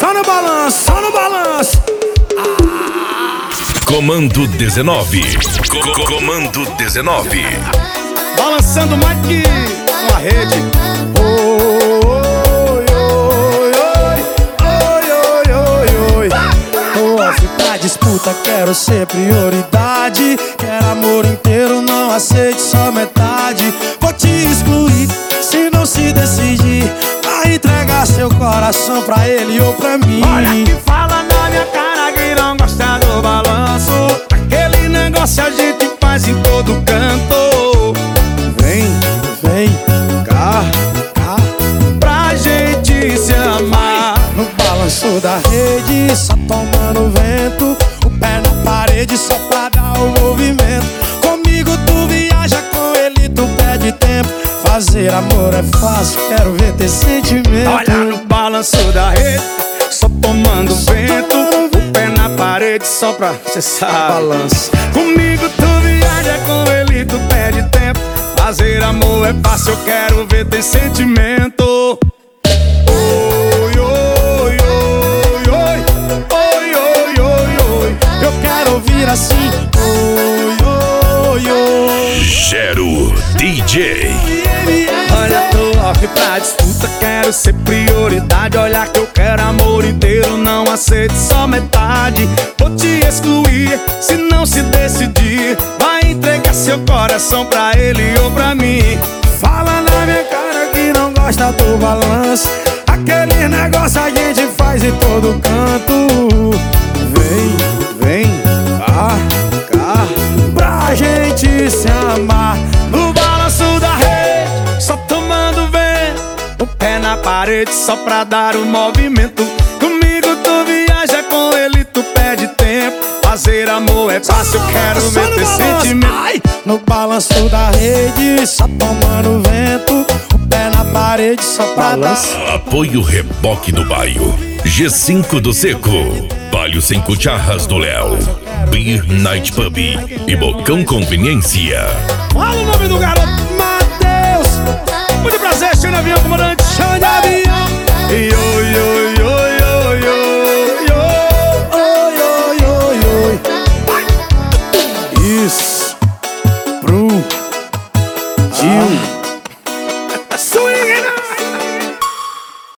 Só no balanço, só no balanço. Comando 19. Comando 19. Balançando mais que uma rede. Pra disputa quero ser prioridade. Quero amor inteiro, não aceite só metade. Vou te excluir se não se decidir. Vai entregar seu coração pra ele ou pra mim. Olha que fala na minha cara que não gosta do balanço. Aquele negócio a gente faz em todo canto. Vem, vem cá, cá, pra gente se amar. No balanço da rede, só tomando vento. O pé na parede só pra dar o movimento. Comigo tu viaja, com ele tu perde tempo. Fazer amor é fácil, quero ver ter sentimento. Olha no balanço da rede, só tomando vento. O pé na parede só pra, cê sabe, balanço. Comigo tu viaja, com ele tu perde tempo. Fazer amor é fácil, eu quero ver ter sentimento. Oi, oi, oi, oi, oi, oi, oi, oi. Eu quero ouvir assim. Oi, oi, oi. Gero DJ. Olha, tô off pra disputa, quero ser prioridade. Olha que eu quero amor inteiro, não aceito só metade. Vou te excluir se não se decidir. Vai entregar seu coração pra ele ou pra mim. Fala na minha cara que não gosta do balanço. Aquele negócio a gente faz em todo canto. Vem, vem, cá, cá, pra gente se amar. No balanço da rede, só tomando vento. O pé na parede só pra dar o movimento. Comigo tu viaja, com ele tu perde tempo. Fazer amor é fácil, eu quero ver ter sentimento. Ai! No balanço da rede, só tomando vento. O pé na parede só pra dar. Apoio Reboque do Baio. G5 do Seco. Baio sem cucharras do Léo. Beer Night Pub e Bocão Conveniência. Fala o nome do garoto, Matheus. Muito prazer, senhor avião comandante.